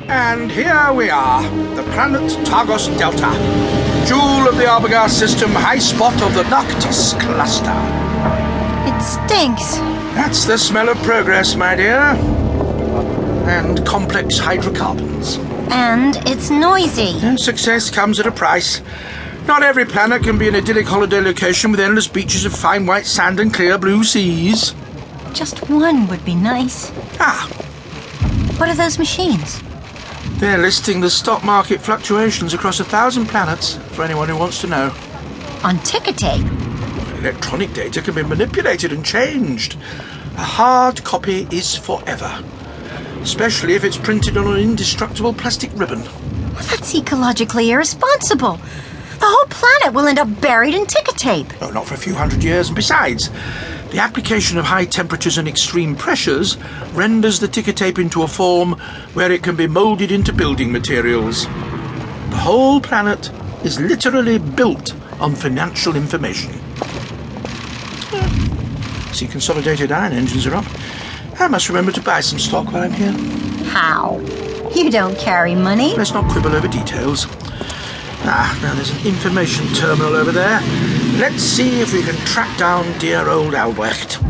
And here we are, the planet Targos Delta, jewel of the Arbogast system, high spot of the Noctis cluster. It stinks. That's the smell of progress, my dear. And complex hydrocarbons. And it's noisy. And success comes at a price. Not every planet can be an idyllic holiday location with endless beaches of fine white sand and clear blue seas. Just one would be nice. Ah, What are those machines? they're listing the stock market fluctuations across 1,000 planets, for anyone who wants to know. On ticker tape. Electronic data can be manipulated and changed. A hard copy is forever, especially if it's printed on an indestructible plastic ribbon. Well, that's ecologically irresponsible. The whole planet will end up buried in ticker tape. No, not for a few hundred years. And besides, the application of high temperatures and extreme pressures renders the ticker tape into a form where it can be moulded into building materials. The whole planet is literally built on financial information. See, consolidated iron engines are up. I must remember to buy some stock while I'm here. How? You don't carry money. Let's not quibble over details. Now there's an information terminal over there. Let's see if we can track down dear old Albrecht.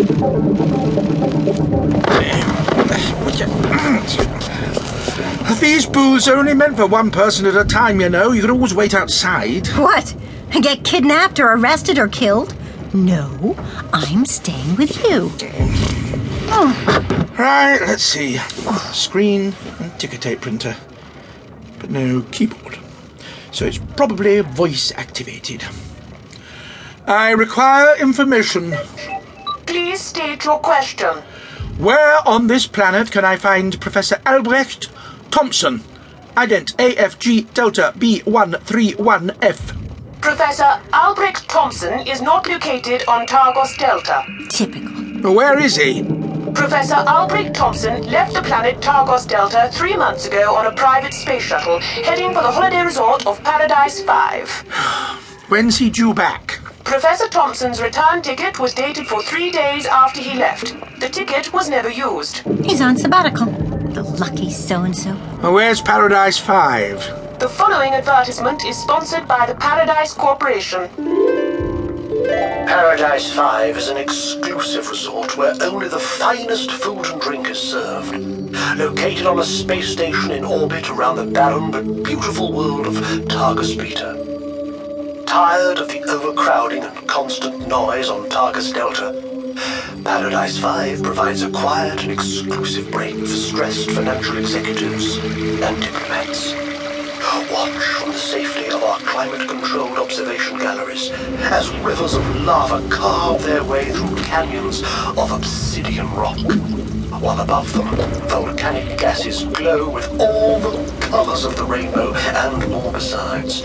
These booths are only meant for one person at a time, you know. You can always wait outside. What? Get kidnapped or arrested or killed? No, I'm staying with you. Oh. Right, let's see. Screen and ticker tape printer. But no keyboard. So it's probably voice activated. I require information. Please state your question. Where on this planet can I find Professor Albrecht Thompson? Ident AFG Delta B131F. Professor Albrecht Thompson is not located on Targos Delta. Typical. Where is he? Professor Albrecht Thompson left the planet Targos Delta 3 months ago on a private space shuttle, heading for the holiday resort of Paradise 5. When's he due back? Professor Thompson's return ticket was dated for 3 days after he left. The ticket was never used. He's on sabbatical. The lucky so-and-so. Where's Paradise 5? The following advertisement is sponsored by the Paradise Corporation. Paradise 5 is an exclusive resort where only the finest food and drink is served. Located on a space station in orbit around the barren but beautiful world of Targus Beta. Tired of the overcrowding and constant noise on Targus Delta, Paradise 5 provides a quiet and exclusive break for stressed financial executives and diplomats. Watch from the safety of our climate-controlled observation galleries as rivers of lava carve their way through canyons of obsidian rock, while above them volcanic gases glow with all the colors of the rainbow and more besides.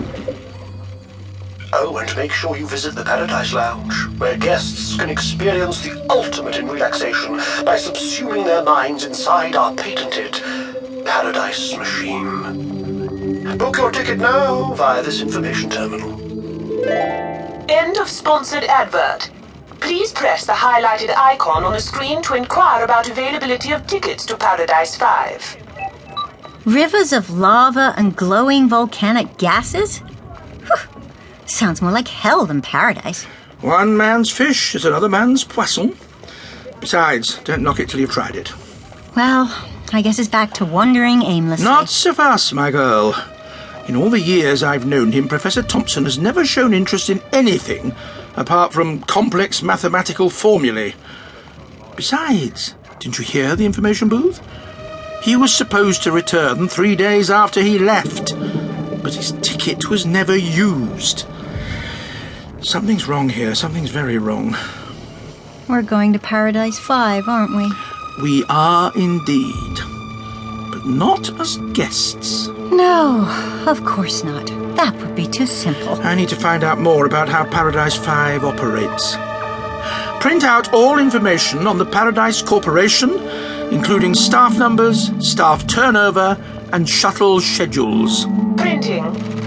Oh, and make sure you visit the Paradise Lounge, where guests can experience the ultimate in relaxation by subsuming their minds inside our patented Paradise Machine. Book your ticket now via this information terminal. End of sponsored advert. Please press the highlighted icon on the screen to inquire about availability of tickets to Paradise 5. Rivers of lava and glowing volcanic gases? Whew. Sounds more like hell than paradise. One man's fish is another man's poisson. Besides, don't knock it till you've tried it. Well, I guess it's back to wandering aimlessly. Not so fast, my girl. In all the years I've known him, Professor Thompson has never shown interest in anything apart from complex mathematical formulae. Besides, didn't you hear the information booth? He was supposed to return 3 days after he left, but his ticket was never used. Something's wrong here. Something's very wrong. We're going to Paradise 5, aren't we? We are indeed. But not as guests. No, of course not. That would be too simple. I need to find out more about how Paradise 5 operates. Print out all information on the Paradise Corporation, including staff numbers, staff turnover, and shuttle schedules. Printing.